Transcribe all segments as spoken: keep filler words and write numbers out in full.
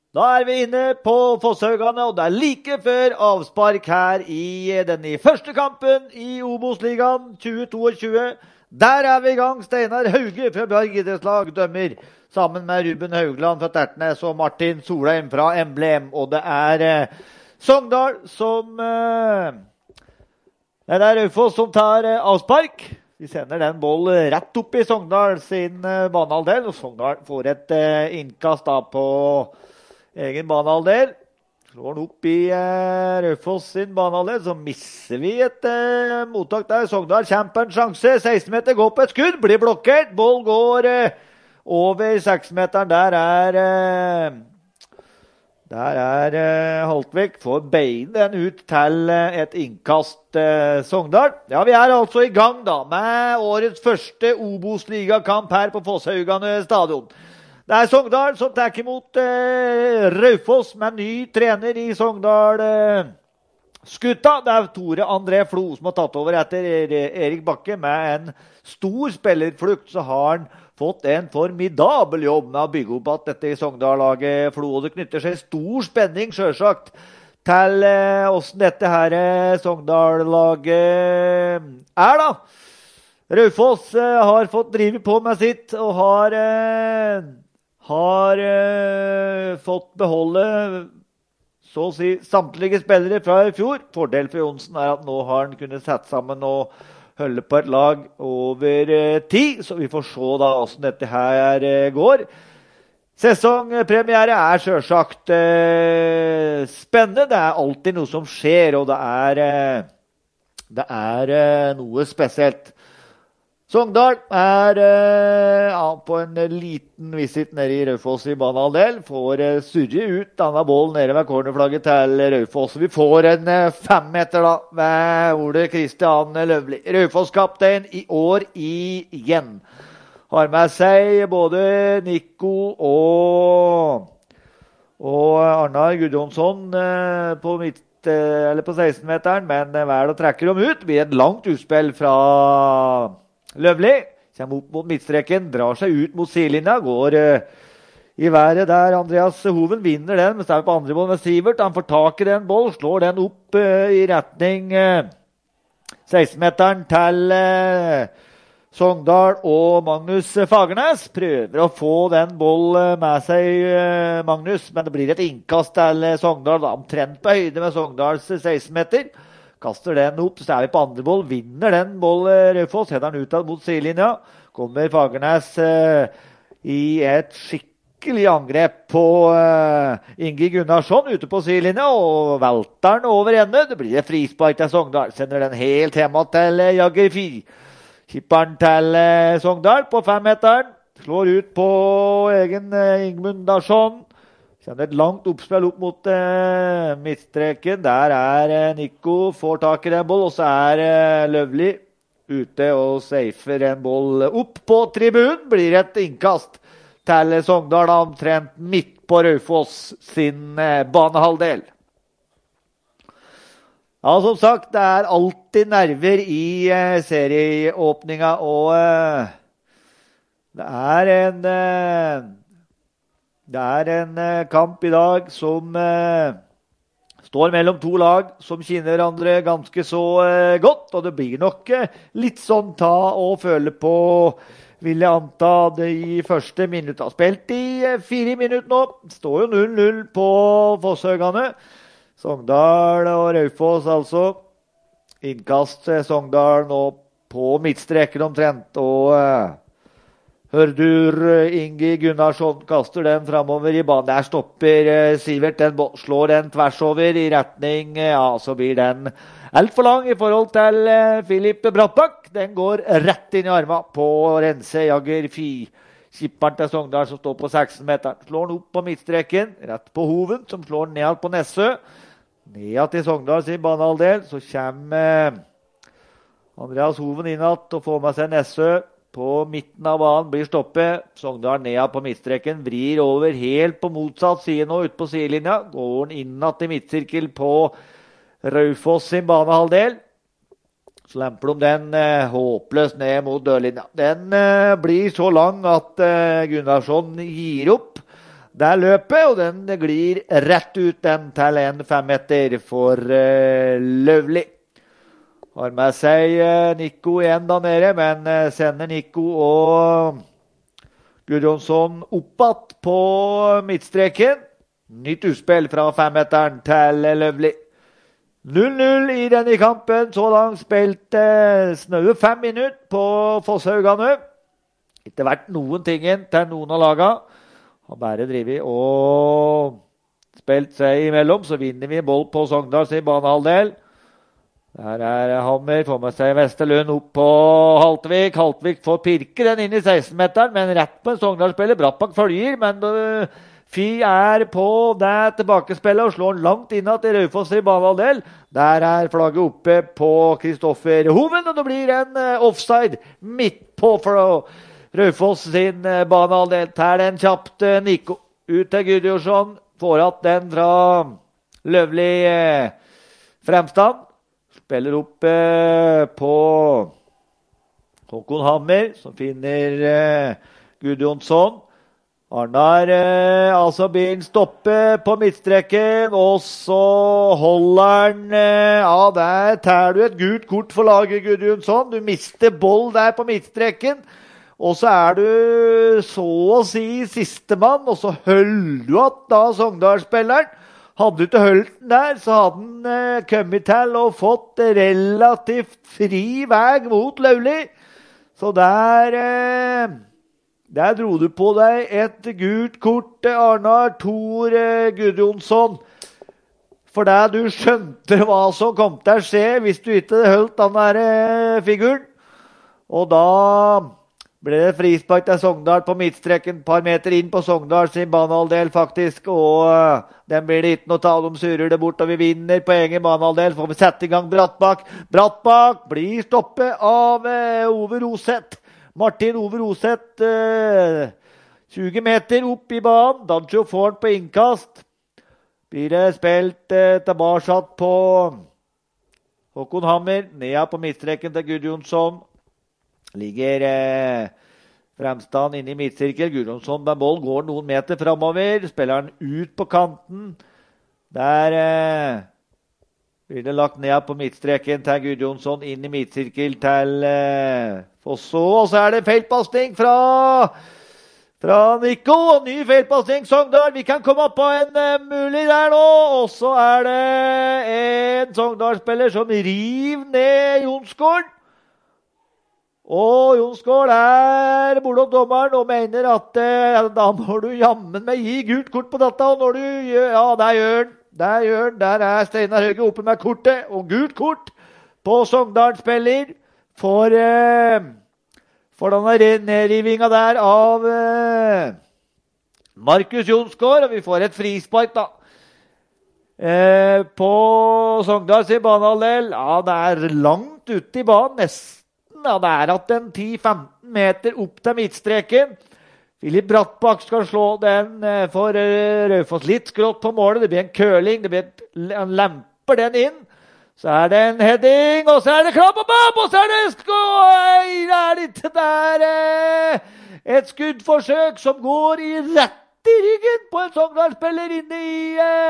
Da er vi inne på Fosshaugane, og det er like før avspark her i den i første kampen i Obos-ligaen tjue tjueto. Der er vi i gang. Steinar Hauge fra Bjarg idrettslag dømmer, sammen med Ruben Haugland fra Tertnes og Martin Solheim fra Emblem. Og det er eh, Sogndal som eh, Det er Raufoss som tar eh, avspark. Vi sender den boll rett opp i Sogndal sin eh, banehalvdel, og Sogndal får et eh, innkast da på egen banehalvdel. Slår den opp i eh, Raufoss sin banehalvdel, så misser vi et eh, mottak der. Sogndal kjemper en sjanse. seksten meter går på et skudd, blir blokkert. Boll går eh, over seks meteren. Der er eh, Der er eh, Haltvik. Får bein den ut til eh, et innkast eh, Sogndal. Ja, vi er altså i gang da med årets første Obos-ligakamp her på Fosshaugane stadion. Det er Sogndal som tar imot eh, Raufoss med ny trener i Sogndal eh, Skutta. Det er Tore André Flo som har tatt over etter Erik Bakke. Med en stor spillerflukt så har han fått en formidabel jobb med å bygge opp at dette i Sogndal-laget Flo. Og det knytter seg stor spenning selvsagt til eh, hvordan dette her eh, Sogndal-laget er da. Raufoss eh, har fått drive på med sitt og har... Eh, har eh, fått beholde så å si samtlige spillere fra i fjor. Fordel for Jonsen er at nå har han kunnet sette sammen og holde på et lag over eh, tid, så vi får se da hvordan dette her eh, går. Sesongpremiere er selvsagt eh, spennende. Det er alltid noe som skjer, og det er, eh, det er eh, noe spesielt. Sogndal er eh, ja, på en liten visit nede i Raufoss i banehalvdel. Får eh, surre ut denne bollen nede ved cornerflagget til Raufoss. Vi får en eh, femmeter da, ved Ole Kristian Løvli. Raufoss-kaptein i år igjen. Har med seg både Nico og, og Arnar Gudjonsson eh, på, midt, eh, eller på seksten-meteren, men eh, vel å trekke dem ut. Det blir et langt utspill fra Løvli. Kommer opp mot midtstreken, drar seg ut mot sidelinja, går uh, i været der. Andreas Hoven vinner den, men står på andre boll med Sivert. Han får tak i den boll, slår den opp uh, i retning uh, seksten-meteren til uh, Sogndal og Magnus Fagernes. Prøver å få den boll uh, med seg, uh, Magnus, men det blir et innkast til uh, Sogndal, da, omtrent på høyde med Sogndals seksten-meter. Kaster den opp, så er vi på andre boll, vinner den boll Raufoss, heter den utad mot sidelinja. Kommer Fagernes eh, i et skikkelig angrep på eh, Ingi Gunnarsson ute på sidelinja, og velter den over ende. Det blir et frispark til Sogndal, sender den helt hjemme til eh, Jagger Fi. Kipperen til eh, Sogndal på femmeteren, slår ut på egen eh, Ingmundarsson. Kjenner et langt oppspill opp mot eh, midtstreken. Der er eh, Nico, får tak i den boll, og så er eh, Løvli ute og safer en boll opp på tribunen. Blir et innkast til Sogndal, omtrent midt på Raufoss sin eh, banehalvdel. Ja, som sagt, det er alltid nerver i eh, serieåpninga, og eh, det er en... Eh, Det er en eh, kamp i dag som eh, står mellom to lag som kjenner hverandre ganske så eh, godt, og det blir nok eh, litt sånn ta og føle på, vil jeg anta, det i første minutt. Har spilt i eh, fire minutter nå, står jo null null på Fosshaugane. Sogndal og Raufoss altså. Innkast eh, Sogndal nå på midtstreken omtrent, og... Eh, Hørdur Ingi Gunnarsson kaster den fremover i banen. Der stopper uh, Sivert den, slår den tvers over i retning, uh, ja, så blir den alt for lang i forhold til uh, Filip Brattbakk. Den går rett inn i armen på Rense Jagger Fi. Kipperen til Sogndal som står på seksten-meteren. Slår den opp på midtstreken, rett på Hoven, som slår den ned på Nessø. Ned til Sogndal sin banehalvdel, så kommer uh, Andreas Hoven innad og får med seg Nessø. På midten av banen blir stoppet. Sogndal ned på midtstreken, vrir over helt på motsatt side nå, ut på sidelinja. Går den innad i midtsirkel på Raufoss sin banehalvdel. Så lemper de den eh, håpløst ned mot dørlinja. Den eh, blir så lang at eh, Gunnarsson gir opp. det er løpet, og den glir rett ut den til en femmeter for uh, Løvli. Har med seg uh, Nico igjen da nede, men uh, sender Nico og Gudjonsson oppatt på midtstreken. Nytt utspill fra femmeteren til Løvli. null null i denne kampen, så langt spilt eh, snaue fem minutter på Fosshaugane. Ikke vært noen tingen til noen av laga. Har bare drivet og spilt seg imellom, så vinner vi en boll på Sogndal sin banehalvdel. Der er Hammer, får med seg Vesterlund opp på Haltvik. Haltvik får pirke den inn i seksten-meteren, men rett på en Sogndal-spiller. Brattbakk følger, men uh, Fy er på det tilbakespillet og slår langt innad til Raufoss i banehalvdel. Der er flagget oppe på Kristoffer Hoven, og det blir en uh, offside midt på for Raufoss sin uh, banehalvdel. Tær den kjapt uh, Nico. Ut til Gudjonsson. Får at den fra Løvli uh, Fremstand. Spiller opp uh, på Håkon Hammer, som finner uh, Gudjonsson. Arnar, eh, altså bilen stopper på midtstreken, og så holder han, eh, ja, der tar du et gult kort for laget, Gudjonsson. Du mister boll der på midtstreken, og så er du så å si sistemann, og så holder du at da Sogndal-spilleren. Hadde du ikke holdt den der, så hadde han eh, kommet til og fått relativt fri vei mot Løvli. Så der... Eh, Der dro du på deg et gult kort, Arnar Thor Gudjonsson. For det du skjønte hva som kom til å skje hvis du ikke holdt den der figuren. Og da ble det frispark til Sogndal på midtstreken, et par meter inn på Sogndal sin banehalvdel faktisk. Og den blir det ikke noe ta, de surrer det bort, og vi vinner på egen banehalvdel. Får vi sette i gang Brattbakk. Brattbakk blir stoppet av Ove Roseth. Martin Ove Roseth, eh, tjue meter opp i banen. Dancho får den på innkast. Blir det spilt eh, tilbake på Håkon Hammer. Ned på midtstreken til Gudjonsson. Ligger eh, Fremstand inne i midtsirkel. Gudjonsson med boll går noen meter fremover. Spiller den ut på kanten. Der... Eh, blir det lagt ned på midtstreken til Gudjonsson, inn i midtsirkel til eh, Fosso. Og så er det feilpasning fra, fra Nico. Ny feilpasning, Sogndal. Vi kan komme på en uh, mulig der nå. Og så er det en Sogndal-spiller som river ned Jonsgård. Og Jonsgård er bortom dommeren og mener at uh, da må du jammen meg gi gult kort på dette. Og når du gjør, ja, det gjør den. Der gjør den, der er Steinar Hauge oppe med kortet, og gult kort på Sogndal-spiller for, eh, for denne nedrivinga der av eh, Markus Jonsgård, og vi får et frispark da. Eh, på Sogndal sin banehalvdel, ja, det er langt ute i banen, nesten, ja, det er at den ti til femten meter opp til midtstreken. Philip Brattbakk skal slå den for Raufoss litt skrått på målet. Det blir en køling, det blir et, en lemper den inn. Så er det en heading, og så er det klapp og bab, og så er det skål! Er det ikke der et skuddforsøk som går i rett i ryggen på en Sogndal-spiller inne i,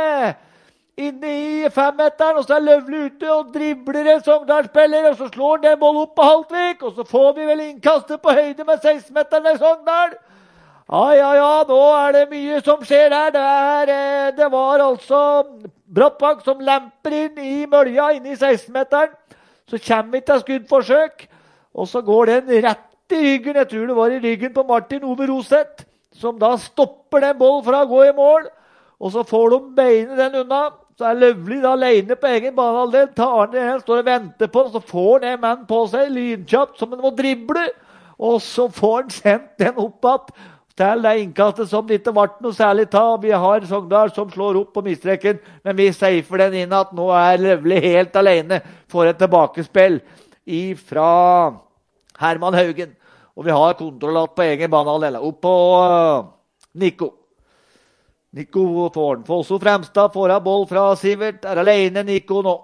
inne i femmeteren, og så er Løvli ute og dribler en Sogndal-spiller, og så slår han den boll opp på Haltvik, og så får vi vel innkastet på høyde med seksten-meteren i Sogndal. Ja, ja, ja, nå er det mye som skjer her. Det, er, det var altså Brattbakk som lemper inn i mølja inne i seksten-meteren. Så kommer vi til skuddforsøk, og så går den rett i ryggen. Jeg tror det var i ryggen på Martin Ove Roseth, som da stopper den bollen fra å gå i mål. Og så får de beinet den unna. Så er Løvli da alene på egen banehalvdel. Tar den igjen, står og venter på den, så får han en mann på seg, lynkjapt, som han må drible. Og så får han sendt den opp igjen. Til det innkastet som det ikke ble noe særlig ta. Vi har Sogndal som slår opp på midtstreken, men vi safer den inn at nå er Løvli helt alene for et tilbakespill fra Herman Haugen. Og vi har kontrollat på egen banehalvdel. Opp på Nico. Nico får den. Fosso Fremstad får av boll fra Sivert. Er alene Nico nå.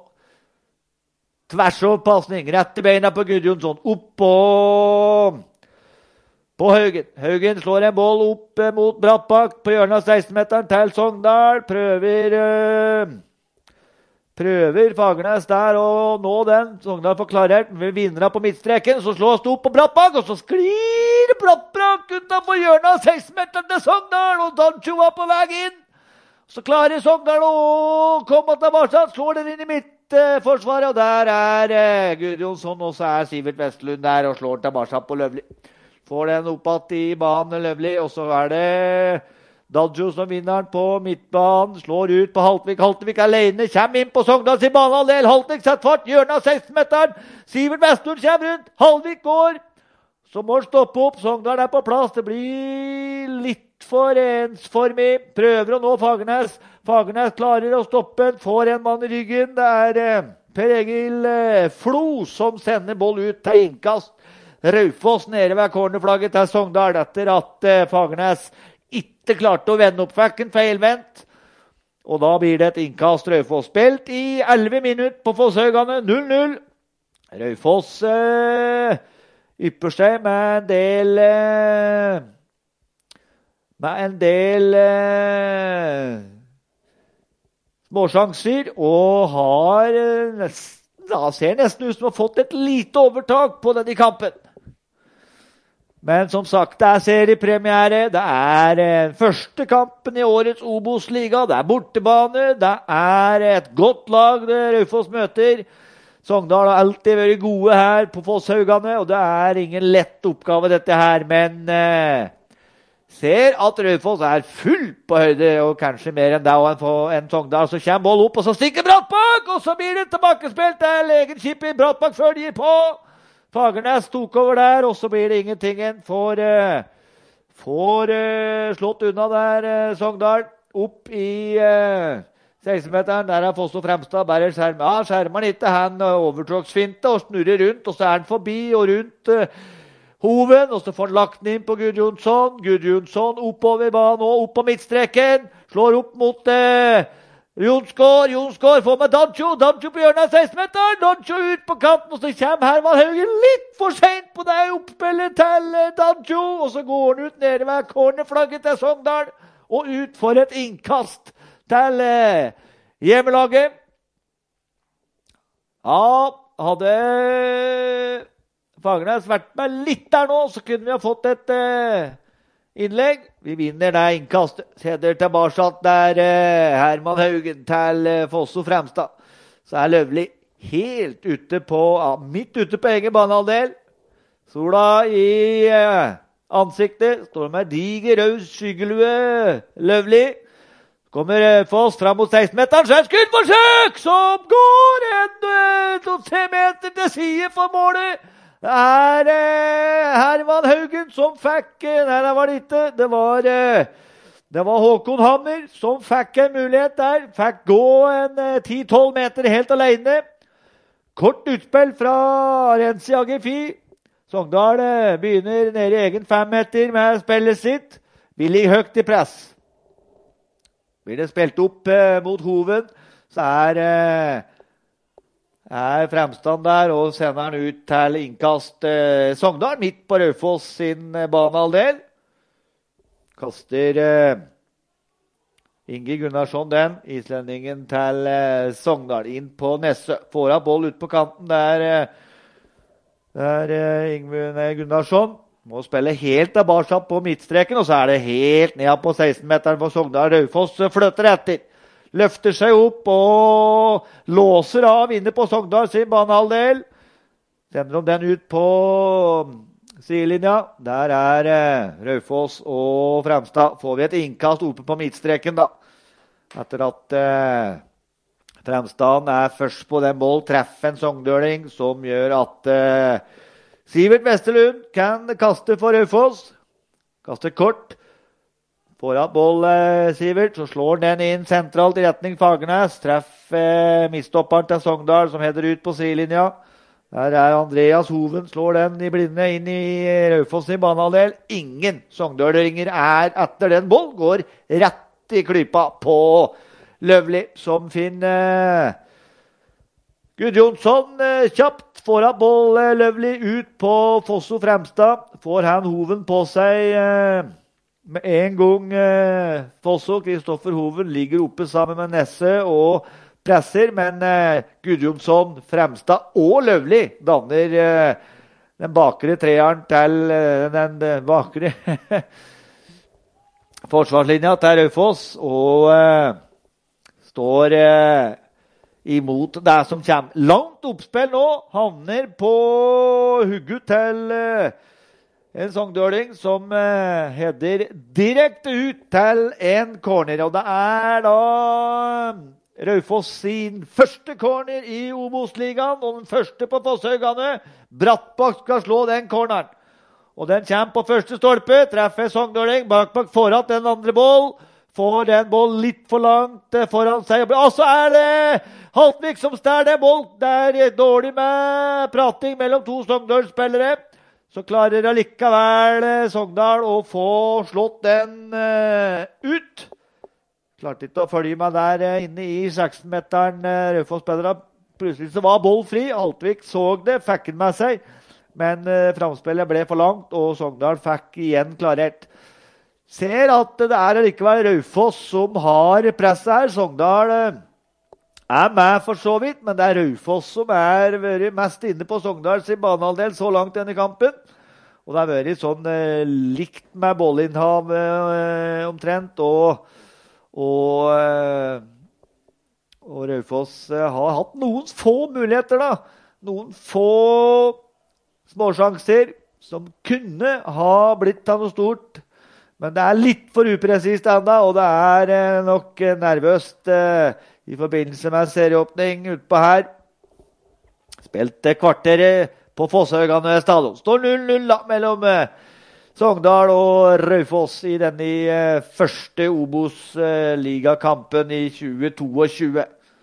Tvers over passning. Rett i beina på Gudjonsson. Opp på på Haugen. Haugen slår en boll opp eh, mot Brattbakk på hjørnet av seksten-meteren til Sogndal. Prøver, øh, prøver Fagernes der å nå den. Sogndal får klarert. Vinner på midtstreken. Så slås det opp på Brattbakk, og så sklir Brattbakk utenfor hjørnet av seksten-meteren til Sogndal. Og Dancho var på vei inn. Så klarer Sogndal å komme tilbake. Slår den inn i midtforsvaret, og der er eh, Gudjonsson, og så er Sivert Vestlund der og slår tilbake på Løvli. Får den opp i banen Løvli, og så er det Dancho som vinner den på midtbanen, slår ut på Haltvik. Haltvik alene, kommer inn på Sogndal sin banehalvdel. Haltvik setter fart, hjørnet av seksten-meteren. Sivert Vestlund kommer rundt, Haltvik går. Så må han stoppe opp, Sogndal er på plass. Det blir litt for ensformig. Prøver å nå Fagernes. Fagernes klarer å stoppe den, får en mann i ryggen. Det er eh, Per Egil eh, Flo som sender boll ut til innkast. Raufoss nede ved cornerflagget til Sogndal etter at eh, Fagernes ikke klarte å vende opp fekken feilvendt. Og da blir det et innkast. Raufoss spilt i elleve minutter på Fosshaugane. null null. Raufoss eh, ypper seg med en del eh, med en del eh, småsjanser og har eh, nesten, da ser nesten ut som har fått et lite overtak på denne kampen. Men som sagt, det er seriepremiere. Det er eh, første kampen i årets Obos-liga. Det er bortebane. Det er et godt lag det Raufoss møter. Sogndal har alltid vært gode her på Fosshaugane, og det er ingen lett oppgave dette her. Men eh, ser at Raufoss er full på høyde, og kanskje mer enn det enn Sogndal. Så kommer boll opp, og så stikker Brattbakk, og så blir det tilbakespilt til egen skipper. Brattbakk følger på. Fagernes tok over der, og så blir det ingenting. Får, uh, får uh, slått unna der uh, Sogndal. Opp i uh, seksten-meteren. Der er Fosso Fremstad. Bærer skjerm. Ja, skjermer han ikke. Han uh, overtråksfinte og snurrer rundt. Og så er han forbi og rundt uh, hoven. Og så får han lagt den inn på Gudjonsson. Gudjonsson oppover banen og opp på midtstreken. Slår opp mot... Uh, Jonsgaard, Jonsgaard får med Dancho, Dancho på hjørnet av seksten-meteren, Dancho ut på kanten, og så kommer Herman Haugen litt for sent på det oppspillet til Dancho, og så går han ut nede ved cornerflagget til Sogndal, og ut for et innkast til eh, hjemmelaget. Ja, hadde Fagernes vært med litt der nå, så kunne vi ha fått et... Eh, innlegg. Vi vinner det innkastet. Seder tilbake der eh, Herman Haugen til eh, Fosso Fremstad. Så er Løvli helt ute på, ja, midt ute på egen banehalvdel. Sola i eh, ansiktet. Står med diger rød skyggelue. Løvli. Kommer eh, Foss fram mot seksten-meteren. Så er skuddforsøk som går en eh, to-tre meter til side for målet. Det er eh, Herman Haugen som fikk, eh, nei det var det ikke, det var, eh, det var Håkon Hammer som fikk en mulighet der, fikk gå en eh, ti-tolv meter helt alene. Kort utspill fra Renzi Agefi. Sogndal eh, begynner nede i egen fem meter med spillet sitt. Vi ligger høyt i press. Blir det spilt opp eh, mot hoven, så er... Eh, er Fremstand der og sender han ut til innkast eh, Sogndal, midt på Raufoss sin eh, banehalvdel. Kaster eh, Ingi Gunnarsson den, islendingen til eh, Sogndal, inn på Nesse. Får av boll ut på kanten der, eh, der eh, Ingi Gunnarsson. Må spille helt tilbake på midtstreken, og så er det helt ned på seksten-meteren for Sogndal. Raufoss flytter etter. Løfter seg opp og låser av inne på Sogndal sin banehalvdel. Sender de den ut på sidelinja. Der er eh, Raufoss og Fremstad. Får vi et innkast oppe på midtstreken da. Etter at eh, Fremstad er først på den boll, treffer en Sogndøling som gjør at eh, Sivert Vesterlund kan kaste for Raufoss. Kaster kort. Får av boll, eh, Sivert, så slår den inn sentralt i retning Fagernes. Treff eh, midtstopperen til Sogndal som header ut på sidelinja. Der er Andreas Hoven, slår den i blinde inn i Raufoss i banehalvdel. Ingen Sogndalringer er etter den boll. Går rett i klypa på Løvli, som finner, Gudjonsson eh, kjapt får av boll eh, Løvli ut på Fosso Fremstad. Får han Hoven på seg eh, med en gang. Eh, Fosso, Kristoffer Hoven, ligger oppe sammen med Nesse og presser, men eh, Gudjonsson, Fremstad og Løvli danner eh, den bakre treeren til eh, den eh, bakre forsvarslinja til Raufoss, og eh, står eh, imot det som kommer. Langt oppspill nå, havner på hugget til eh, en sogndøling som eh, header direkte ut til en corner. Og det er da Raufoss sin første corner i Obos-ligaen, og den første på Fosshaugane. Brattbakk skal slå den corneren. Og den kommer på første stolpe, treffer sogndøling, Brattbakk får hatt den andre boll. Får den boll litt for langt foran seg. Og så er det Haltvik som stær den boll. Det er dårlig med prating mellom to Sogndal-spillere. Så klarer allikevel Sogndal å få slått den uh, ut. Klarte ikke å følge meg der uh, inne i seksten-meteren uh, Raufoss-spillere. Plutselig så var boll fri. Haltvik så det, fikk den med seg. Men uh, framspillet ble for langt, og Sogndal fikk igjen klarert. Ser at det er likevel Raufoss som har presset her. Sogndal er med for så vidt, men det er Raufoss som er vært mest inne på Sogndals banehalvdel så langt denne kampen. Og det har vært sånn eh, likt med bollinnhav eh, omtrent, og, og, eh, og Raufoss eh, har hatt noen få muligheter da. Noen få småsjanser som kunne ha blitt av noe stort. Men det er litt for upresist enda, og det er eh, nok eh, nervøst eh, i forbindelse med serieåpning utpå her. Spilte kvarteret på Fosshaugane stadion. Står null null da, mellom eh, Sogndal og Raufoss i denne eh, første Obos-ligakampen i tjue tjueto.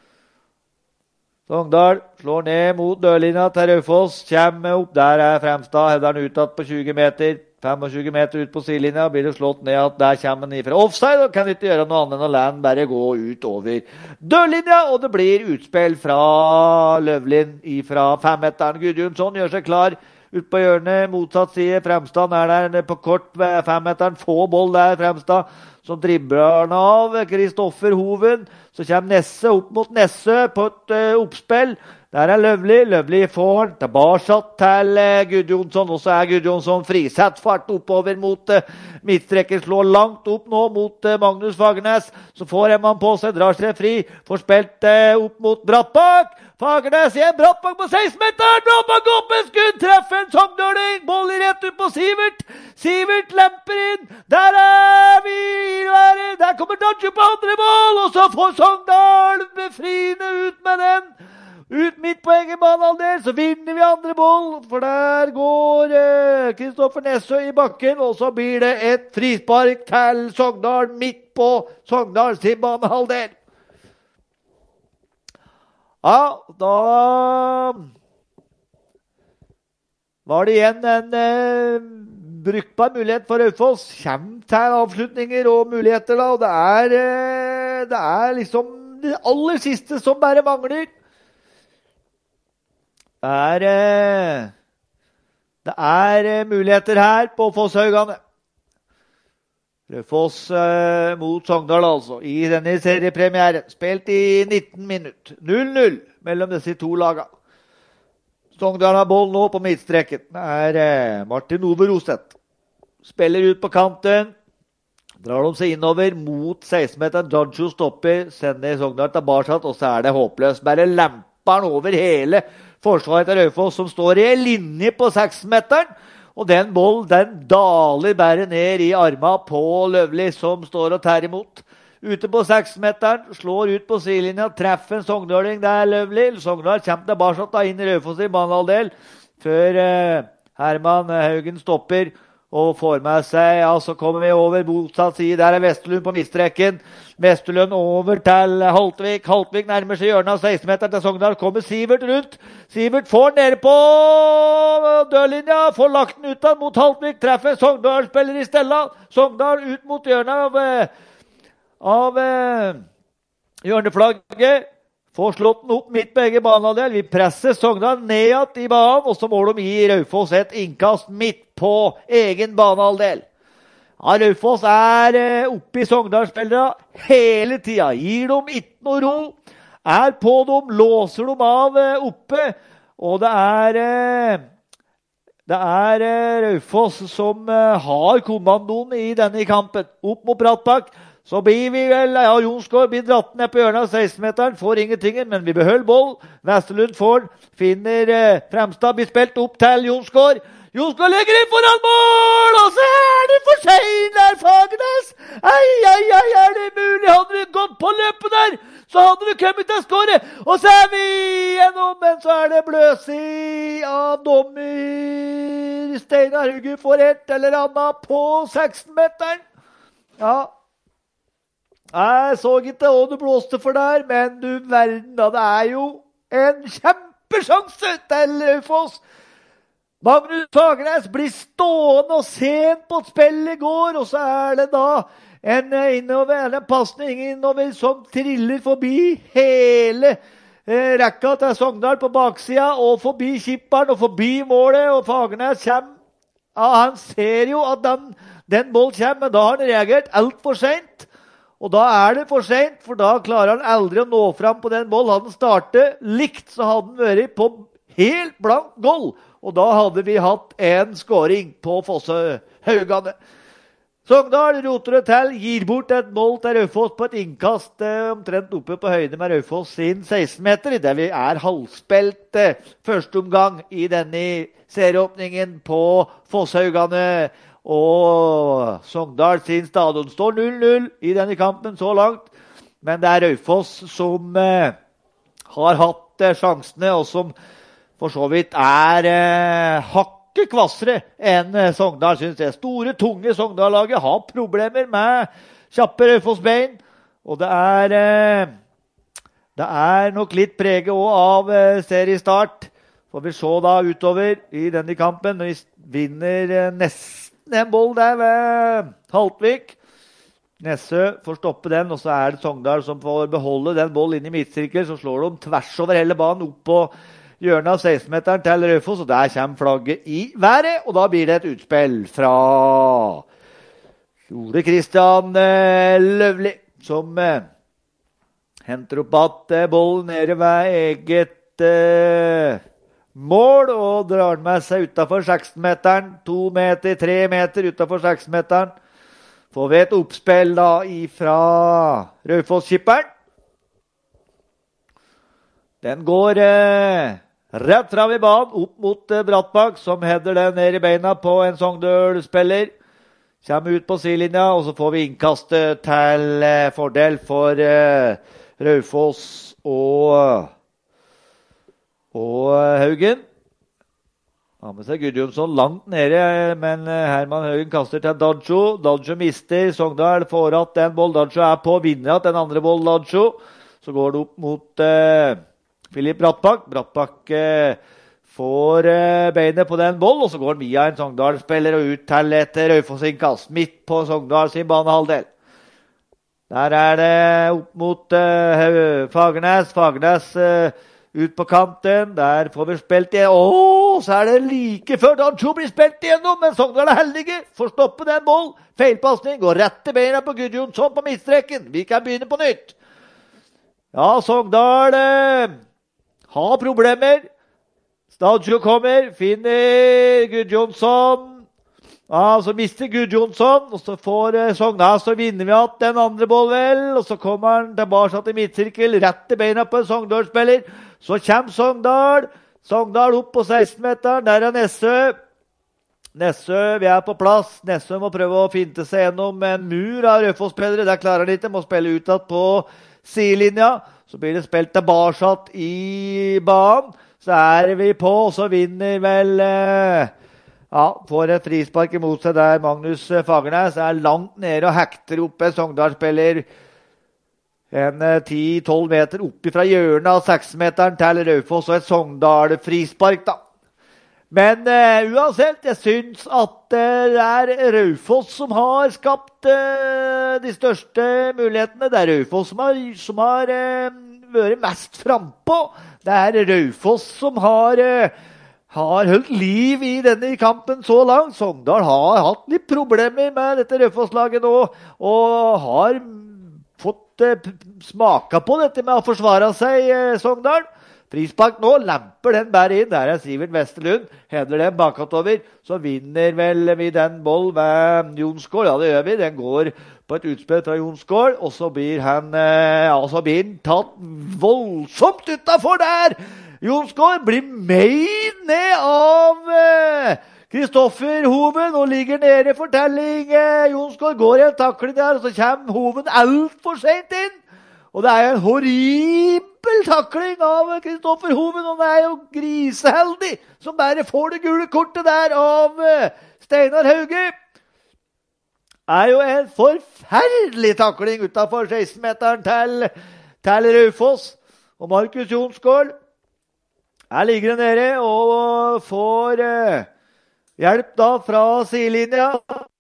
Sogndal slår ned mot dørlinja til Raufoss, kommer opp, der er Fremstad, hevder han utad på tjue meter. tjuefem meter ut på sidelinja, blir det slått ned at der kommer han ifra offside, og kan ikke gjøre noe annet enn å la han bare gå ut over dørlinja, og det blir utspill fra Løvlin ifra femmeteren. Gudjonsson gjør seg klar ut på hjørnet, motsatt side, Fremstad er der på kort ved femmeteren, få boll der, Fremstad, så dribler han av Kristoffer Hoven, så kommer Nesse opp mot Nesse på et uh, oppspill. Der er Løvli. Løvli får tilbake til uh, Gudjonsson, og så er Gudjonsson frisett fart oppover mot uh, midtstrekken, slår langt opp nå mot uh, Magnus Fagernes, så får han på seg, drar seg fri, får spilt uh, opp mot Brattbakk. Fagernes igjen, Brattbakk på seksten-meteren, Brattbakk opp en skudd, treffer en sogndøling, boll rett ut på Sivert. Sivert lemper inn, der er vi, der kommer Dodge på andre mål, og så får Sogndal befriende ut med den. Ut midt på egen banehalvdel, så vinner vi andre boll, for der går Kristoffer eh, Nessø i bakken, og så blir det et frispark til Sogndal midt på Sogndal sin banehalvdel. Ja, da var det igjen en eh, brukbar mulighet for Raufoss. Kjem til avslutninger og muligheter da, og det er, eh, det er liksom det aller siste som bare mangler. Det er, eh, det er eh, muligheter her på Fosshaugane. Raufoss eh, mot Sogndal altså, i denne seriepremieren. Spilt i nitten minutter. null null mellom disse to lagene. Sogndal har boll nå på midtstreken. Det er eh, Martin Ove Rostedt. Spiller ut på kanten. Drar de seg innover mot seksten-meteren. Dodjo stopper, sender Sogndal tilbake, og så er det håpløst. Bare lemper han over hele forsvaret til Raufoss, som står i en linje på seksten-meteren. Og den boll, den daler bare ned i arma på Løvli, som står og tær imot. Ute på seksten-meteren, slår ut på sidelinja, treffer en Sogndøling, det er Løvli. Sogndal kommer tilbake da inn i Raufoss i banehalvdel, før eh, Herman Haugen stopper og får med seg, ja, så kommer vi over motsatt side, der er Vesterlund på midtstreken. Vesterlund over til Haltvik. Haltvik nærmer seg hjørnet av seksten-meteren til Sogndal. Kommer Sivert rundt. Sivert får nede på dørlinja, får lagt den utad mot Haltvik, treffer Sogndal, spiller i stella. Sogndal ut mot hjørnet av, av hjørneflagget. Får slått den opp midt på egen banehalvdel. Vi presser Sogndal ned i banen, og så må de gi Raufoss et innkast midt på egen banehalvdel. Ja, Raufoss er eh, oppe i Sogndal-spillere hele tiden. Gir dem ikke noe ro. Er på dem, låser dem av eh, oppe. Og det er, eh, det er eh, Raufoss som eh, har kommandoen i denne kampen. Opp mot Brattbakk. Så blir vi vel, ja, Jonsgaard blir dratt ned på hjørnet av seksten-meteren, får ingenting, men vi beholder boll. Vesterlund får, finner eh, Fremstad, blir spilt opp til Jonsgaard. Jonsgaard legger inn foran mål, og så er det for sent der, Fagernes. Ei, ei, ei, er det mulig? Hadde du gått på løpet der, så hadde du kommet til å skåre. Og så er vi gjennom, men så er det bløsig av dommer. Steinar Hugge får et eller annet på seksten-meteren. Ja, jeg så ikke hva du blåste for der, men du verden da, det er jo en kjempesjanse til Raufoss. Magnus Fagernes blir stående og sent på spillet går, og så er det da en innover, en passning innover som triller forbi hele eh, rekka til Sogndal på baksida, og forbi kipperen og forbi målet, og Fagernes kommer. Ja, han ser jo at den, den boll kommer, men da har han reagert alt for sent. Og da er det for sent, for da klarer han aldri å nå fram på den boll. Hadde han startet likt, så hadde han vært på helt blank goal. Og da hadde vi hatt en skåring på Fosshaugane. Sogndal roter det til, gir bort et mål til Raufoss på et innkast, eh, omtrent oppe på høyde med Raufoss sin seksten-meter, der vi er halvspilt eh, første omgang i denne serieåpningen på Fosshaugane. Og Sogndal sin stadion står null null i denne kampen så langt. Men det er Raufoss som eh, har hatt eh, sjansene, og som for så vidt er eh, hakket kvassere enn eh, Sogndal, synes jeg. Store, tunge Sogndal-laget har problemer med kjappe Raufoss-bein. Og det er, eh, det er nok litt preget også av eh, seriestart. Får vi se da utover i denne kampen. Når vi vinner eh, nesten en boll der ved Haltvik. Nessø får stoppe den, og så er det Sogndal som får beholde den boll inn i midtsirkel. Så slår de tvers over hele banen opp på hjørnet av seksten-meteren til Raufoss, og der kommer flagget i været, og da blir det et utspill fra Ole Kristian eh, Løvli, som eh, henter opp at eh, bollen nede ved eget eh, mål, og drar med seg utenfor seksten-meteren, to meter, tre meter utenfor seksten-meteren. Får vi et oppspill da fra Raufoss-kipperen. Den går eh, rett fram i banen, opp mot eh, Brattbakk, som header den ned i beina på en Sogndal-spiller. Kommer ut på sidelinja, og så får vi innkastet til eh, fordel for eh, Raufoss og Og Haugen. Han med seg Gudjonsson langt nede, men Herman Haugen kaster til Dadjo. Dadjo mister, Sogndal får at den boll Dadjo er på, vinner at den andre boll Dadjo. Så går det opp mot eh, Filip Brattbakk. Brattbakk eh, får eh, beinet på den boll, og så går Mia en Sogndal-spiller og ut til et Raufoss-innkast midt på Sogndal sin banehalvdel. Der er det opp mot eh, Fagernes. Fagernes eh, ut på kanten, der får vi spilt igjen. Åh, så er det like før Dadjo blir spilt igjennom, men Sogndal er heldige. Får stoppe den boll. Feilpassning, går rett til beina på Gudjonsson på midtstreken. Vi kan begynne på nytt. Ja, Sogndal eh, har problemer. Dadjo kommer, finner Gudjonsson. Ja, så mister Gudjonsson, og så får eh, Sogndal, så vinner vi at den andre boll vel, og så kommer han tilbake til midtsirkel, rett til beina på en Sogndal-spiller. Så kommer Sogndal, Sogndal opp på seksten-meteren, der er Nessø. Nessø, vi er på plass. Nessø må prøve å finte seg gjennom en mur av Raufoss-spillere. Der klarer han ikke, må spille utad på sidelinja. Så blir det spilt tilbake i banen. Så er vi på, og så vinner vel... Eh, Ja, får et frispark imot seg der Magnus Fagernes er langt nede og hekter opp en Sogndal-spiller en ti tolv meter oppi fra hjørnet av seksten-meteren til Raufoss, og et Sogndal-frispark da. Men uh, uansett, jeg synes at uh, det er Raufoss som har skapt uh, de største mulighetene. Det er Raufoss som har, som har uh, vært mest frempå. Det er Raufoss som har, uh, har holdt liv i denne kampen så langt. Sogndal har hatt litt problemer med dette Raufoss-laget nå, og har fått uh, smaka på dette med å forsvare seg, uh, Sogndal. Frispark nå, lemper den bare inn, der er Sivert Vesterlund, heller den bakatover, så vinner vel vi den boll ved Jonsgaard, ja det gjør vi, den går på et utspill fra Jonsgaard, og så blir han, eh, ja, så blir han tatt voldsomt utenfor der! Jonsgaard blir meid ned av Kristoffer eh, Hoven, og ligger nede for telling, eh, Jonsgaard går i en takling der, og så kommer Hoven alt for sent inn, og det er en horribel takling av Kristoffer Hoven, og det er jo griseheldig som bare får det gule kortet der av Steinar Hauge. Det er jo en forferdelig takling utenfor seksten-meteren til, til Raufoss. Og Markus Jonsgaard, her ligger han nede og får uh, hjelp da fra sidelinja.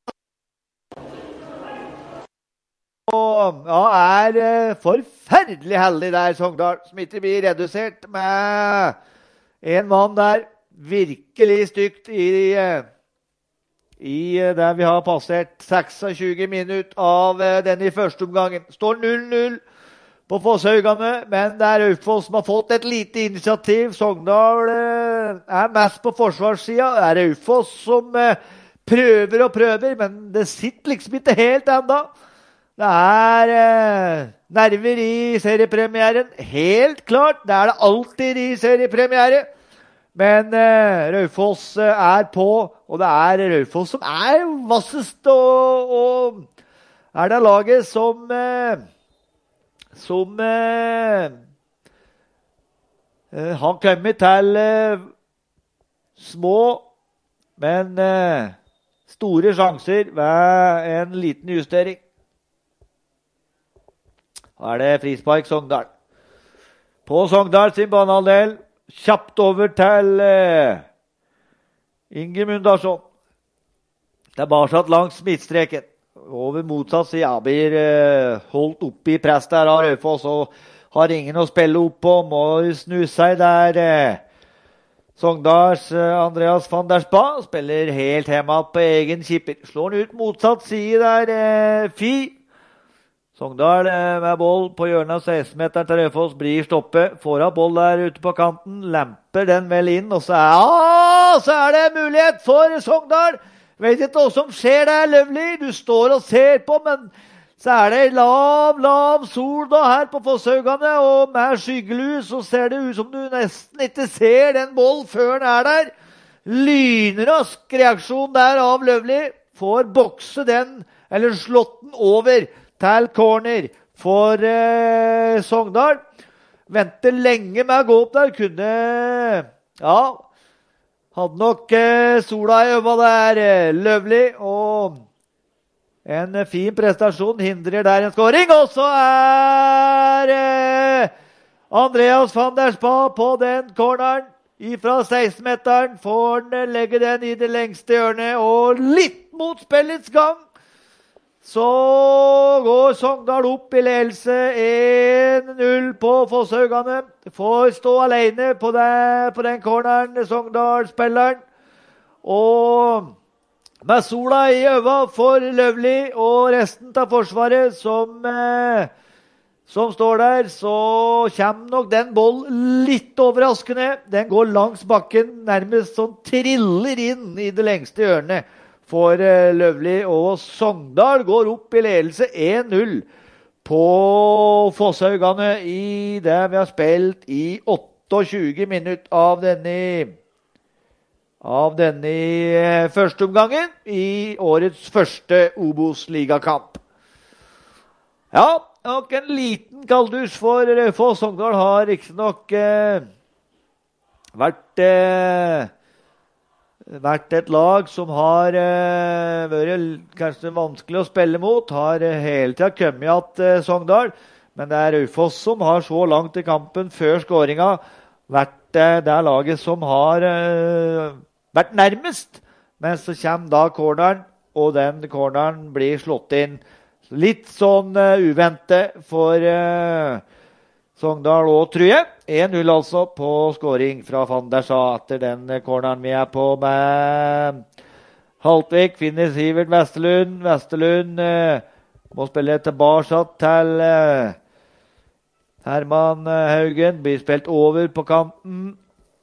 Og ja, er uh, forferdelig heldig der, Sogndal, som ikke blir redusert med en mann der. Virkelig stygt i, uh, i uh, der vi har passert seksogtjue minutter av uh, denne i første omgangen. Står null null på Fosshaugane, men det er Raufoss som har fått et lite initiativ. Sogndal uh, er mest på forsvarssida. Det er Raufoss som uh, prøver og prøver, men det sitter liksom ikke helt enda. Det er eh, nerver i seriepremieren, helt klart, det er det alltid i seriepremiere. Men eh, Raufoss eh, er på, og det er Raufoss som er vassest, og, og er det laget som, eh, som eh, eh, har kommet til eh, små, men eh, store sjanser ved en liten justering. Da er det frispark Sogndal. På Sogndal sin banehalvdel, kjapt over til uh, Inge Mundarsson. Det er bare satt langs midtstreken. Over motsatt side blir uh, holdt oppe i press der av Raufoss, og har ingen å spille opp på. Må snu seg der. Uh, Sogndals uh, Andreas van der Spa spiller helt hjemme på egen kipper. Slår han ut motsatt side der, uh, Fi. Sogndal med boll på hjørnet av seksten-meteren til Raufoss blir stoppet. Får av boll der ute på kanten, lemper den vel inn, og så er, ah, så er det mulighet for Sogndal. Vet ikke hva som skjer der, Løvli. Du står og ser på, men så er det lav, lav sol da her på Fosshaugane, og med skyggelus så ser det ut som du nesten ikke ser den boll før den er der. Lynrask reaksjon der av Løvli. Får bokse den, eller slått den over til corner for eh, Sogndal. Venter lenge med å gå opp der. Kunne, ja, hadde nok eh, sola i øva der, eh, Løvli. Og en eh, fin prestasjon hindrer der en skåring. Og så er eh, Andreas van der Spa på den corneren. Ifra seksten-meteren får han legge den i det lengste hjørnet. Og litt mot spillets gang. Så går Sogndal opp i ledelse en null på Fosshaugane. Får stå alene på, det, på den corneren, Sogndal-spilleren. Og med sola i øva for Løvli og resten av forsvaret som, eh, som står der, så kommer nok den boll litt overraskende. Den går langs bakken, nærmest sånn triller inn i det lengste hjørnet. For Løvli, og Sogndal går opp i ledelse en null på Fosshaugane i det vi har spilt i otteogtjue minutter av denne, av denne første omgangen i årets første Obos-ligakamp. Ja, nok en liten kalddusj for Raufoss. Sogndal har ikke nok eh, vært... Eh, vært et lag som har eh, vært kanskje vanskelig å spille mot, har eh, hele tiden kommet at eh, Sogndal, men det er Raufoss som har så langt i kampen før skåringa vært eh, det laget som har eh, vært nærmest, men så kommer da corneren, og den corneren blir slått inn litt sånn uh, uventet for uh, Sogndal og Trye. en null altså på scoring fra Van der Sa etter den corneren vi er på med Haltvik. Finner Sivert Vesterlund. Vesterlund uh, må spille tilbake til uh, Herman Haugen. Blir spilt over på kanten.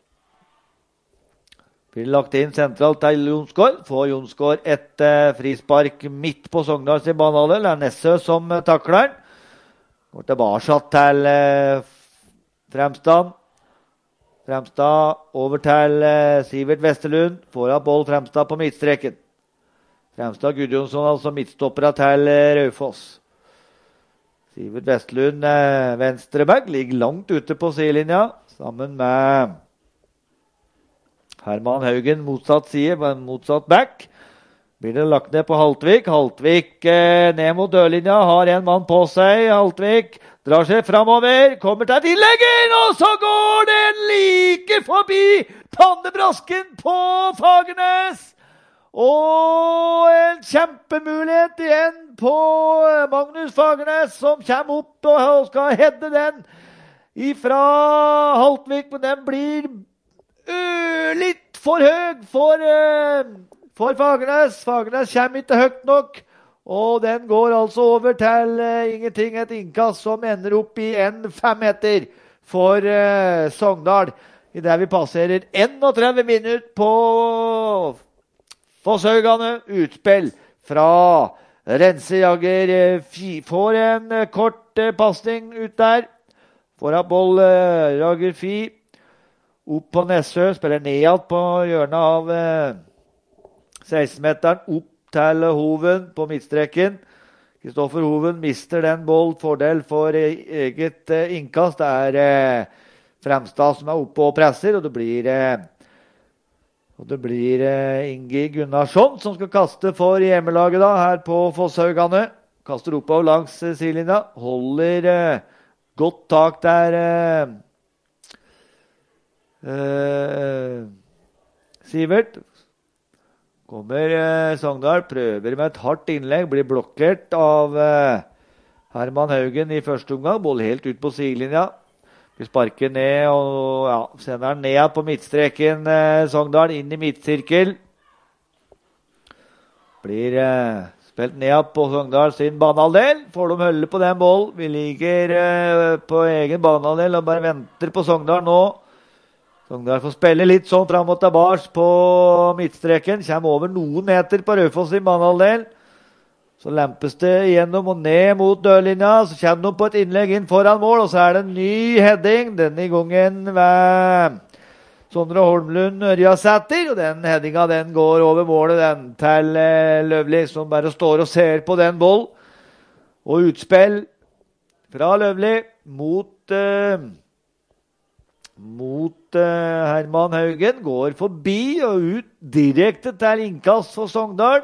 Blir lagt inn sentralt til Jonsgaard. Får Jonsgaard et uh, frispark midt på Sogndal sin banehalvdel. Det er Nessø som uh, takler. Går tilbake til uh, Fremstad. Fremstad over til uh, Sivert Vesterlund. Får av boll Fremstad på midtstreken. Fremstad Gudjonsson, altså midtstoppere til uh, Raufoss. Sivert Vesterlund, uh, venstreback, ligger langt ute på sidelinja. Sammen med Herman Haugen, motsatt side, motsatt back. Blir det lagt ned på Haltvik. Haltvik eh, ned mot dørlinja, har en mann på seg. Haltvik drar seg fremover, kommer til et innleggen, og så går den like forbi pannebrasken på Fagernes. Og en kjempemulighet igjen på Magnus Fagernes, som kommer opp og skal hedde den ifra Haltvik, men den blir Uh, litt for høy for, uh, for Fagernes. Fagernes kommer ikke høyt nok, og den går altså over til uh, ingenting. Et innkast som ender opp i en femmeter for uh, Sogndal. I det vi passerer enogtredve minutter på Fosshaugane. Utspill fra Rensejager. Uh, får en uh, kort uh, passning ut der. Får av boll uh, Jager Fi. Opp på Nessø, spiller nedad på hjørnet av eh, seksten-meteren, opp til Hoven på midtstreken. Kristoffer Hoven mister den boll, fordel for eh, eget eh, innkast. Det er eh, Fremstad som er oppe og presser, og det blir, eh, og det blir eh, Ingi Gunnarsson som skal kaste for hjemmelaget da, her på Fosshaugane. Kaster oppover langs eh, sidelinja, holder eh, godt tak der. Eh, Uh, Sivert kommer uh, Sogndal, prøver med et hardt innlegg, blir blokkert av uh, Herman Haugen i første omgang, boll helt ut på sidelinja, vi sparker ned og ja, sender den ned på midtstreken. uh, Sogndal inn i midtsirkel, blir uh, spilt ned på Sogndal sin banehalvdel. Får de holde på den boll, vi ligger uh, på egen banehalvdel og bare venter på Sogndal nå. Sogndal får spille litt sånn fram og tilbake på midtstreken. Kommer over noen meter på Raufoss i banehalvdel. Så lempes det gjennom og ned mot dørlinja. Så kommer de på et innlegg inn foran mål, og så er det en ny heading. Denne gangen ved Sondre Holmlund Ørjasæter. Og den headinga den går over målet den til Løvli, som bare står og ser på den boll. Og utspill fra Løvli mot uh, mot uh, Herman Haugen, går forbi og ut direkte til innkast for Sogndal.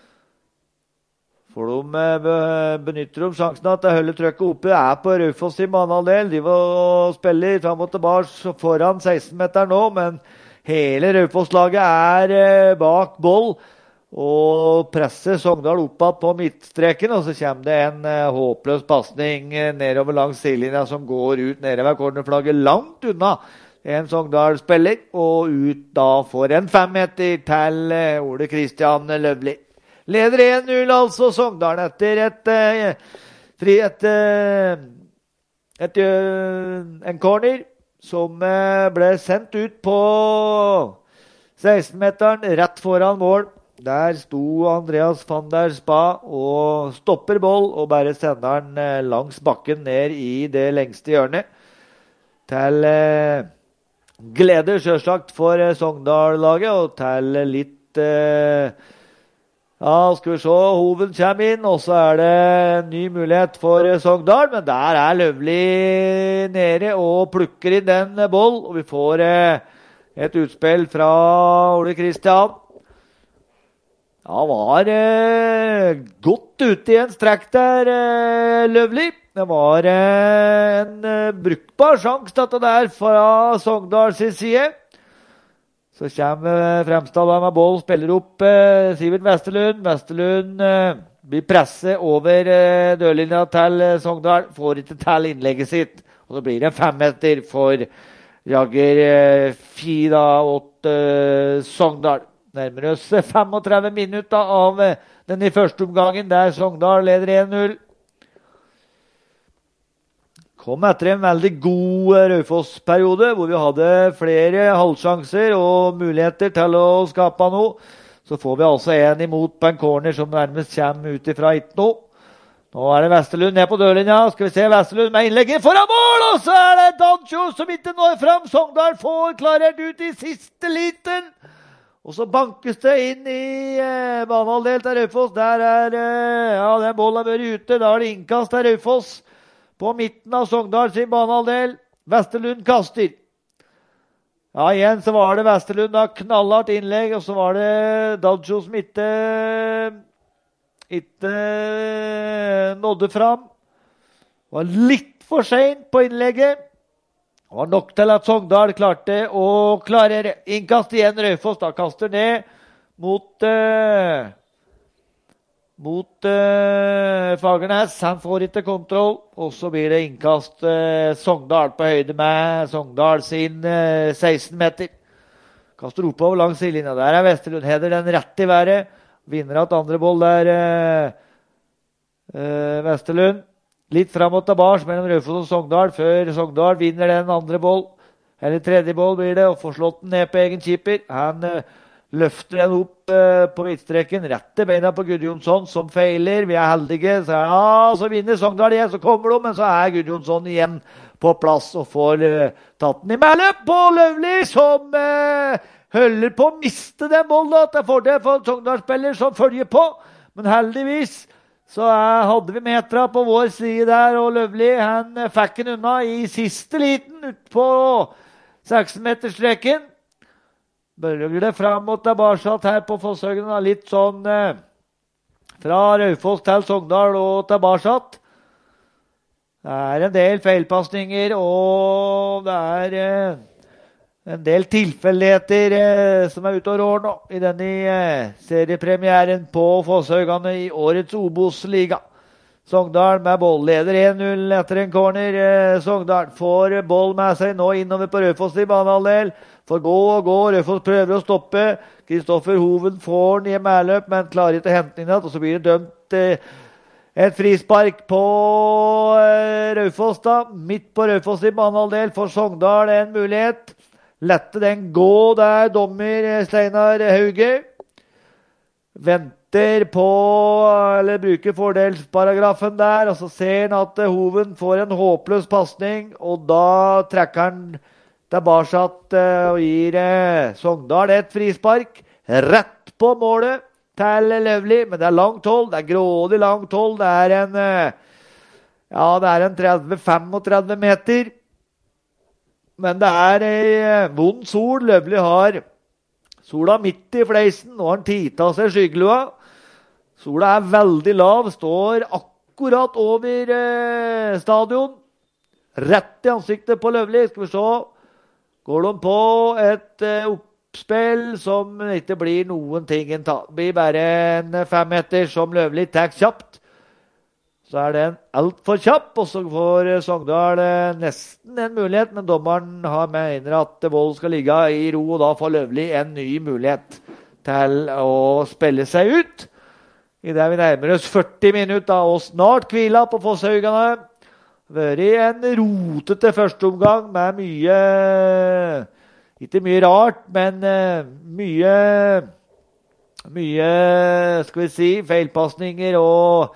For de uh, benytter de sjansen at det holder trøkket oppe, er på Raufoss i banehalvdel. De var spiller fram og tilbake foran seksten-meter nå, men hele Raufoss-laget er uh, bak boll og presser Sogndal oppad på midtstreken, og så kommer det en uh, håpløs passning uh, nedover langs sidelinja som går ut nedover cornerflagget langt unna en Sogndal-spiller, og ut da for en femmeter til uh, Ole Kristian Løvli. Leder en null altså Sogndal etter et, uh, fri, et, uh, et uh, en corner som uh, ble sendt ut på seksten-meteren rett foran mål. Der sto Andreas van der Spa og stopper boll og bare sender den langs bakken ned i det lengste hjørnet. Til eh, glede selvsagt for eh, Sogndal-laget, og til litt eh, ja, skal vi se, Hoven kommer inn, og så er det en ny mulighet for eh, Sogndal, men der er Løvli nede og plukker inn den boll, og vi får eh, et utspill fra Ole Kristian. Han var eh, godt ute i en strekk der, eh, Løvli. Det var eh, en eh, brukbar sjans dette der fra Sogndals side. Så kommer Fremstad da med boll, spiller opp eh, Sivert Vesterlund. Vesterlund eh, blir presset over eh, dørlinja til eh, Sogndal. Får ikke til innlegget sitt. Og så blir det en femmeter for Jagger eh, Fida åt eh, Sogndal. Nærmer oss femogtredve minutter av eh, den i første omgangen, der Sogndal leder en null. Kom etter en veldig god Raufoss-periode, hvor vi hadde flere halvsjanser og muligheter til å skape noe. Så får vi altså en imot på en corner som nærmest kommer ut ifra ikke noe. Nå er det Vesterlund ned på dørlinja. Skal vi se Vesterlund med innlegget foran mål, og så er det Dancho som ikke når frem. Sogndal får klarert ut i siste liten. Og så bankes det inn i eh, banehalvdel til Raufoss. Der er, eh, ja, den bollen har vært ute. Da er det innkast til Raufoss. På midten av Sogndal sin banehalvdel. Vesterlund kaster. Ja, igjen så var det Vesterlund da knallhardt innlegg, og så var det Dancho som ikke, ikke nådde fram. Det var litt for sent på innlegget. Det var nok til at Sogndal klarte å klarere. Innkast igjen Raufoss, da kaster ned mot uh, mot uh, Fagernes. Han får ikke kontroll, og så blir det innkast uh, Sogndal på høyde med Sogndal sin uh, seksten meter. Kaster oppover langs sidelinja. Der er Vesterlund, header den rett i været. Vinner at andre boll der uh, uh, Vesterlund. Litt frem og tilbake mellom Raufoss og Sogndal, før Sogndal vinner den andre boll. Eller tredje boll blir det, og får slått den ned på egen keeper. Han uh, løfter den opp uh, på midtstreken, rette beina på Gudjonsson, som feiler. Vi er heldige, så, ja, så vinner Sogndal igjen, så kommer de, men så er Gudjonsson igjen på plass og får uh, tatt den i melløp på Løvli, som uh, holder på å miste den bollen. Det er fordel for en Sogndal-spiller som følger på, men heldigvis så uh, hadde vi metra på vår side der, og Løvli, han uh, fikk den unna i siste liten ut på seksten-meterstreken. Bølger det frem og tilbake her på Fosshaugen, litt sånn eh, fra Raufoss til Sogndal og tilbake. Det er en del feilpassninger, og det er eh, en del tilfeldigheter eh, som er ute og rår nå i denne eh, seriepremieren på Fosshaugene i årets Obos-liga. Sogndal med boll, leder en null etter en corner. Eh, Sogndal får boll med seg nå innover på Raufoss i banehalvdel. Får gå og gå, Raufoss prøver å stoppe. Kristoffer Hoven får den i medløp, men klarer ikke å hente den inn. Og så blir det dømt eh, et frispark på eh, Raufoss da. Midt på Raufoss i banehalvdel får Sogndal en mulighet. Lette den gå der, dommer Steinar Hauge. Venter på, eller bruker fordelsparagrafen der, og så ser han at eh, Hoven får en håpløs passning, og da trekker han tilbake uh, og gir uh, Sogndal et frispark rett på målet til Løvli, men det er langt hold, det er grådig langt hold, det er en uh, ja, det er en tretti til femogtredve meter, men det er uh, vond sol. Løvli har sola midt i fleisen, nå har han titt av seg skyggelua. Sola er veldig lav, står akkurat over uh, stadion, rett i ansiktet på Løvli. Skal vi se, går de på et uh, oppspill som ikke blir noen ting. Det blir bare en femmeter som Løvli tar kjapt. Så er den alt for kjapp, og så får Sogndal uh, nesten en mulighet, men dommeren har mener at Vold skal ligge i ro, og da får Løvli en ny mulighet til å spille seg ut. I det vi nærmer oss førti minutter, og snart hvila på Fosshaugene. Vært en rotete første omgang med mye, ikke mye rart, men mye, mye, skal vi si, feilpassninger og,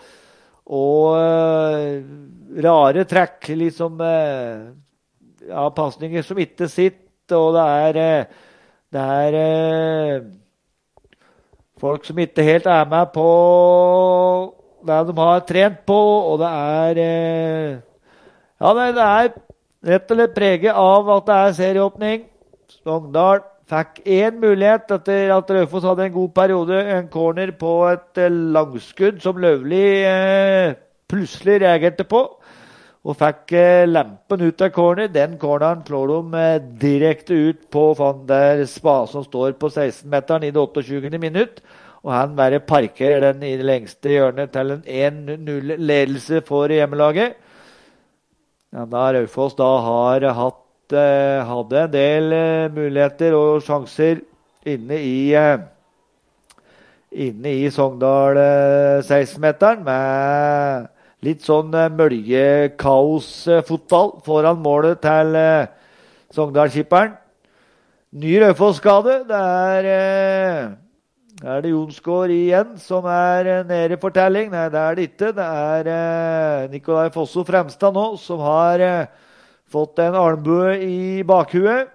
og rare trekk, liksom, ja, passninger som ikke sitter, og det er, det er folk som ikke helt er med på det de har trent på, og det er ja, det er rett og slett preget av at det er serieåpning. Sogndal fikk en mulighet etter at Raufoss hadde en god periode, en corner på et langskudd som Løvli eh, plutselig reagerte på. og fikk eh, lempen ut av corner. Den corneren slår de eh, direkte ut på Van der Spa, som står på seksten-meteren i det otteogtjugende minutt. Og han bare parkerer den i det lengste hjørnet til en en null-ledelse for hjemmelaget. Ja, da Raufoss da har hatt, eh, hadde en del eh, muligheter og sjanser inne i, eh, inne i Sogndal eh, seksten-meteren med litt sånn eh, mølje-kaos-fotball foran målet til eh, Sogndal-skipperen. Ny Raufoss-skade. Det er... Eh, er det Jonsgaard igjen som er eh, nede for telling? Nei, det er det ikke. Det er eh, Nikolai Fosso Fremstad nå, som har eh, fått en armbue i bakhuet.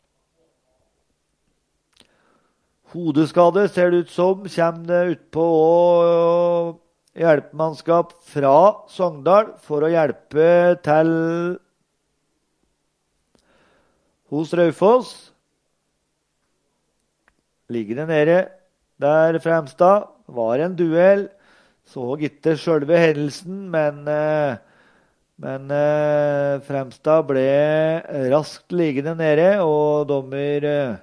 Hodeskade ser det ut som. Kommer det ut på og, hjelpemannskap fra Sogndal for å hjelpe til hos Raufoss. Liggende nede. Der Fremstad var en duell, så ikke selve hendelsen, men, eh, men eh, Fremstad ble raskt liggende nede, og dommer eh,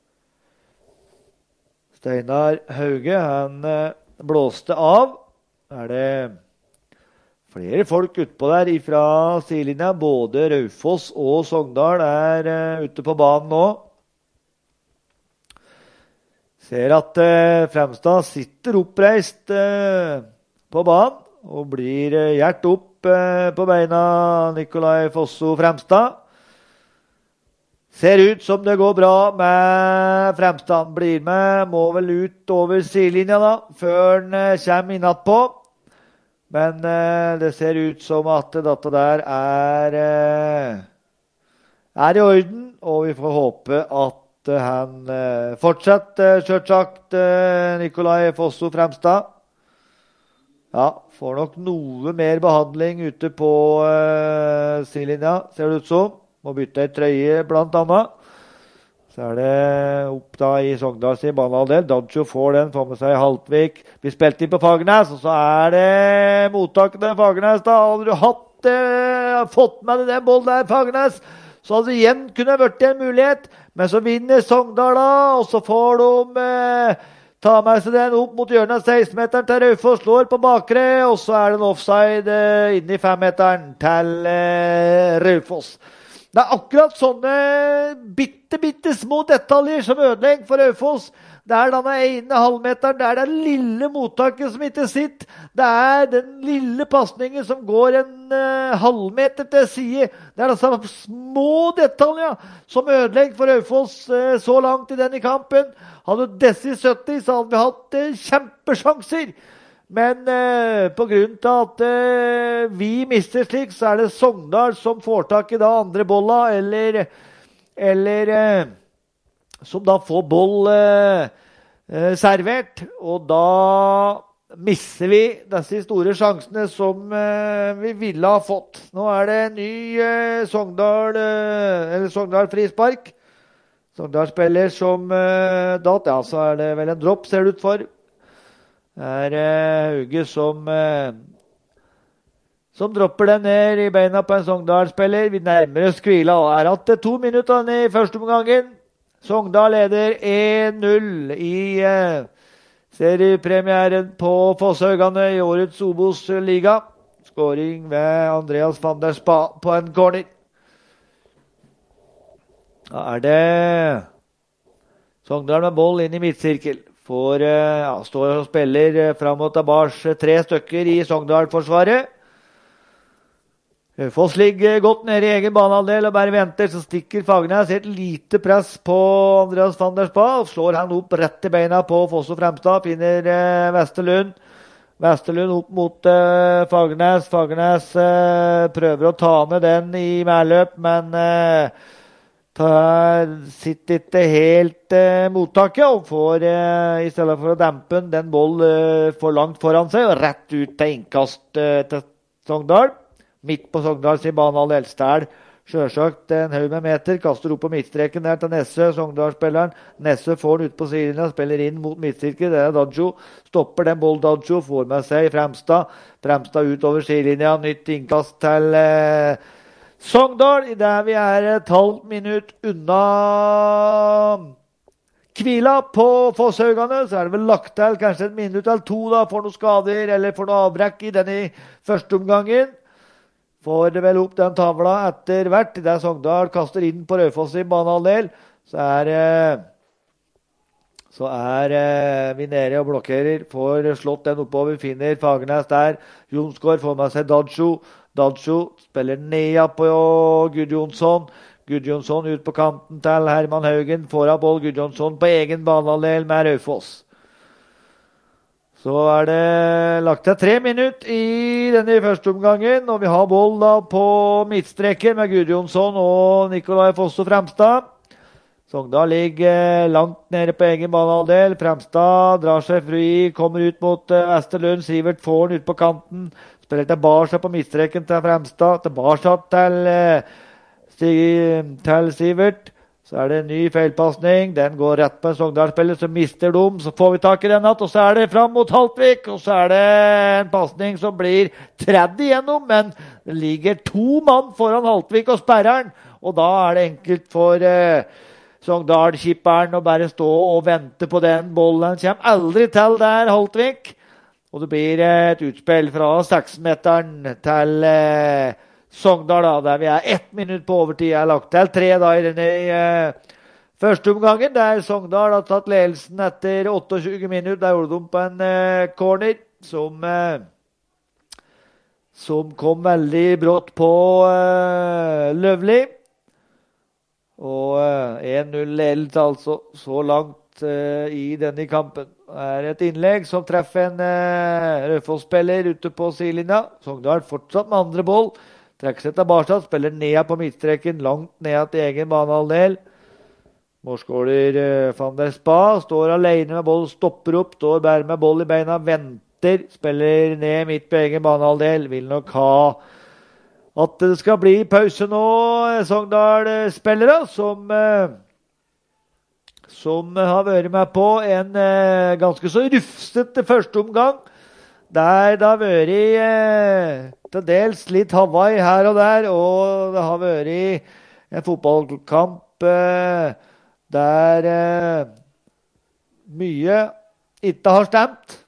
Steinar Hauge, han eh, blåste av. Er det flere folk utpå der fra sidelinja, både Raufoss og Sogndal er eh, ute på banen nå. Ser at eh, Fremstad sitter oppreist eh, på banen og blir eh, hjert opp eh, på beina Nikolai Fosso Fremstad. Ser ut som det går bra med Fremstad. Blir med, må vel ut over sidelinja da, før han eh, kommer innatt på. Men eh, det ser ut som at dette der er, eh, er i orden, og vi får håpe at han eh, fortsetter, selvsagt, eh, Nikolai Fosso Fremstad. Ja, får nok noe mer behandling ute på eh, sidelinja, ser det ut som. Må bytte en trøye, blant annet. Så er det opp da i Sogndals i banehalvdel. Dadjo får den, får med seg Haltvik. Vi spilte inn på Fagernes, og så er det mottakende Fagernes da. Hadde du hatt, eh, fått med deg den bollen der, Fagernes, så hadde det igjen kunne vært en mulighet. Men så vinner Sogndal da, og så får de eh, ta med seg den opp mot hjørnet av seksten-meteren til Raufoss, slår på bakre, og så er det en offside eh, inne i fem-meteren til eh, Raufoss. Det er akkurat sånne bitte, bitte små detaljer som ødelegger for Raufoss. Det er denne ene halvmeteren, det er det lille mottaket som ikke sitter. Det er den lille passningen som går en uh, halvmeter til side. Det er disse små detaljer som ødelegger for Raufoss uh, så langt i denne kampen. Hadde disse sytti, så hadde vi hatt uh, kjempesjanser. Men uh, på grunn av at uh, vi mister slik, så er det Sogndal som får tak i da andre bolla, eller, eller uh, som da får boll uh, uh, servert, og da misser vi disse store sjansene som uh, vi ville ha fått. Nå er det en ny uh, Sogndal, uh, eller Sogndal frispark. Sogndal spiller som uh, dat, ja, så er det vel en dropp, ser det ut for. Det er uh, Hauge som, uh, som dropper den ned i beina på en Sogndal-spiller. Vi nærmer oss hvila, og er hatt to minutter i første omgangen. Sogndal leder en null i uh, seriepremieren på Fosshaugane i årets Obos-liga. Skåring ved Andreas van der Spa på en corner. Da er det Sogndal med boll inn i midtsirkel. Får, ja, står og spiller fram og tilbake tre stykker i Sogndal-forsvaret. Raufoss ligger godt nede i egen banehalvdel og bare venter, så stikker Fagernes et lite press på Andreas van der Spa, og slår han opp rett i beina på Fosso Fremstad, finner eh, Vesterlund. Vesterlund opp mot eh, Fagernes. Fagernes eh, prøver å ta ned den i medløp, men eh, tar, sitter ikke helt eh, mottaket, og får, eh, i stedet for å dempe den, den boll eh, for langt foran seg, og rett ut til innkast eh, til Sogndal. Midt på Sogndals i banehalvdel. Stæl Selvsagt en haug med meter, kaster opp på midtstreken der til Nesse, Sogndal-spilleren. Nesse får den ut på siden, spiller inn mot midtstyrke, det er Dadjo. Stopper den boll Dadjo, får med seg Fremstad. Fremstad ut over sidelinja, nytt innkast til eh, Sogndal, i der vi er et halvt minutt unna hvila på Fosshaugane. Så er det vel lagt til kanskje et minutt eller to da, for noen skader eller for noe avbrekk i denne første omgangen. Får det vel opp den tavla etter hvert, der Sogndal kaster inn på Raufoss i banehalvdel. Så er, så er vi nede og blokkerer, får slått den oppover, finner Fagernes der. Jonsgaard får med seg Dadjo. Dadjo spiller ned på Gudjonsson. Gudjonsson ut på kanten til Herman Haugen. Får av boll Gudjonsson på egen banehalvdel med Raufoss. Så er det lagt til tre minutter i denne første omgangen, og vi har boll da på midtstreken med Gudjonsson og Nikolai Fosso Fremstad. Sogndal ligger langt nede på egen banehalvdel. Fremstad drar seg fri, kommer ut mot Vesterlund. Sivert får den ut på kanten. Spiller tilbake på midtstreken til Fremstad. Tilbake til, til Sivert. Så er det en ny feilpassning. Den går rett på en Sogndal-spiller, så mister de. Så får vi tak i den natt, og så er det fram mot Haltvik. Og så er det en passning som blir tredd igjennom, men det ligger to mann foran Haltvik og sperreren. Og da er det enkelt for eh, Sogndal-kipperen å bare stå og vente på den bollen. Den kommer aldri til der, Haltvik. Og det blir et utspill fra seksmeteren til eh, Sogndal, da, der vi er ett minutt på overtid. Jeg har lagt til tre da i denne eh, første omgangen, der Sogndal har tatt ledelsen etter tjueåtte minutter. Der gjorde de på en eh, corner som, eh, som kom veldig brått på eh, Løvli. Og eh, en null ledelse altså så langt eh, i denne kampen. Det er et innlegg som treffer en eh, Raufoss-spiller ute på sidelinja. Sogndal fortsatt med andre boll. Trekker seg tilbake, spiller ned på midtstreken, langt ned til egen banehalvdel. Målskåler uh, van der Spa står alene med boll, stopper opp, står bare med boll i beina, venter, spiller ned midt på egen banehalvdel. Vil nok ha at det skal bli pause nå, Sogndal-spillere, som, uh, som har vært med på en uh, ganske så rufsete første omgang. Der det har vært eh, til dels litt Hawaii her og der, og det har vært en fotballkamp eh, der eh, mye ikke har stemt.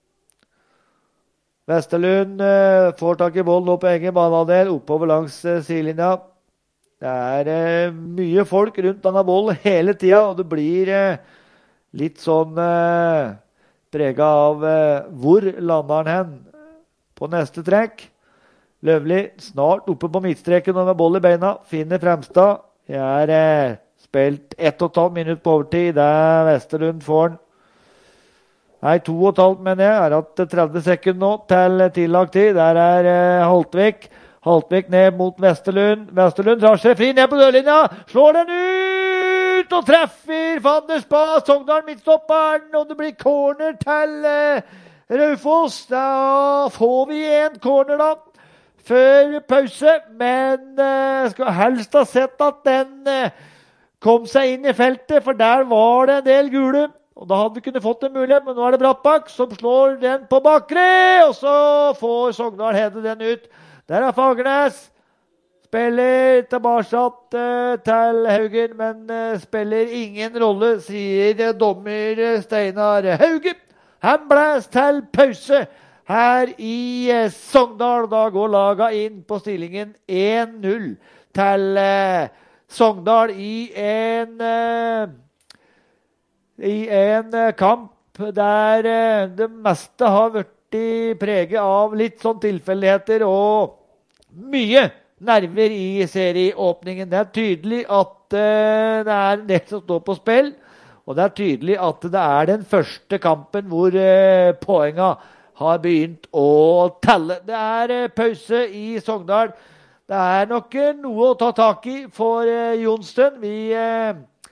Vesterlund eh, får tak i bollen opp på egen banehalvdel, oppover langs eh, sidelinja. Det er eh, mye folk rundt denne bollen hele tiden, og det blir eh, litt sånn... Eh, preget av eh, hvor lander han hen på neste trekk. Løvli snart oppe på midtstreken og med boll i beina. Finner Fremstad. Jeg er eh, spilt ett og et halvt minutt på overtid. Der Vesterlund får den. Nei, to og et halvt, mener jeg. Er hatt tretti sekunder nå til tillagt tid. Der er eh, Haltvik. Haltvik ned mot Vesterlund. Vesterlund drar seg fri ned på dørlinja. Slår den ut og treffer van der Spa. Sogndal midtstopperen. Og det blir corner til eh, Raufoss. Da får vi en corner da. Før pause. Men eh, skal helst ha sett at den eh, kom seg inn i feltet. For der var det en del gule. Og da hadde vi kunnet fått en mulighet. Men nå er det Brattbakk som slår den på bakre. Og så får Sogndal hede den ut. Der er Fagernes. Spiller tilbake uh, til Haugen, men uh, spiller ingen rolle, sier uh, dommer uh, Steinar Haugen. Han blæs til pause her i uh, Sogndal. Da går laga inn på stillingen én null til uh, Sogndal i en, uh, i en uh, kamp der uh, det meste har vært preget av litt sånn tilfeldigheter og mye nerver i serieåpningen. Det er tydelig at uh, det er en del som står på spill, og det er tydelig at det er den første kampen hvor uh, poenga har begynt å telle. Det er uh, pause i Sogndal. Det er nok uh, noe å ta tak i for uh, Jonsten. Vi, uh,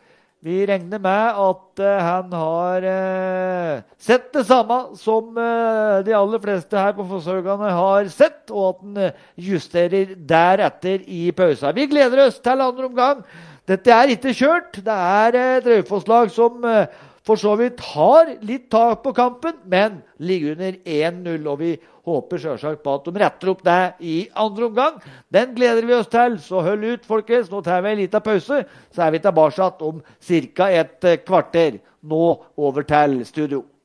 Vi regner med at uh, han har uh, sett det samme som uh, de aller fleste her på Fosshaugane har sett, og at han uh, justerer deretter i pausa. Vi gleder oss til andre omgang. Dette er ikke kjørt. Det er et Raufoss-lag som uh, for så vidt har litt tak på kampen, men ligger under én null, og vi håper selvsagt på at de retter opp det i andre omgang. Den gleder vi oss til, så hold ut, folkens. Nå tar vi en liten pause, så er vi tilbake om cirka et kvarter. Nå over til studio.